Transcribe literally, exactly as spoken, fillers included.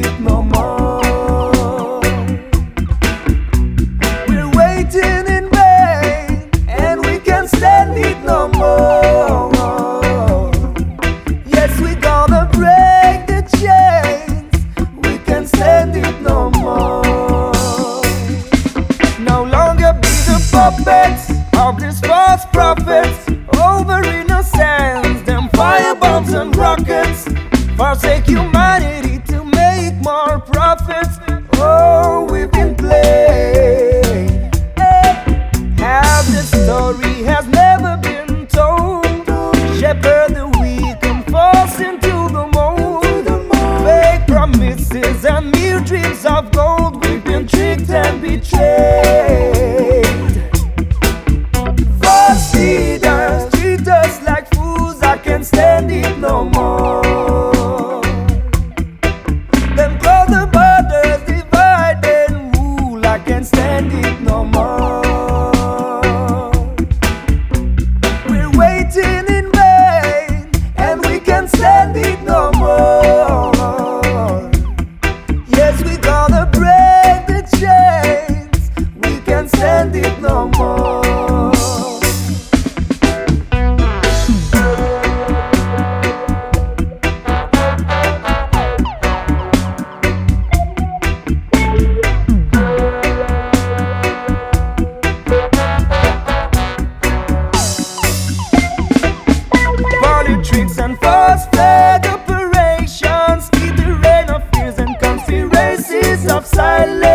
it no more. We're waiting in vain, and we can't stand it no more. Yes, we gonna break the chains, we can't stand it no more. No longer be the puppets of these false prophets over innocence, them firebombs and rockets forsake humanity to make more profits. Oh, we've been played. How the story has never been told. Shepherd the weak and force into the mold. Fake promises and mere dreams of gold. We've been tricked and betrayed. False leaders treat us like fools. I can't stand it no more. Them call the borders divide and rule. I can't stand it no more. We're waiting in vain, and we can't stand it no more. Yes, we gonna break the chains, we can't stand it no more. Tricks and false flag operations keep the reign of fears and conspiracies of silence.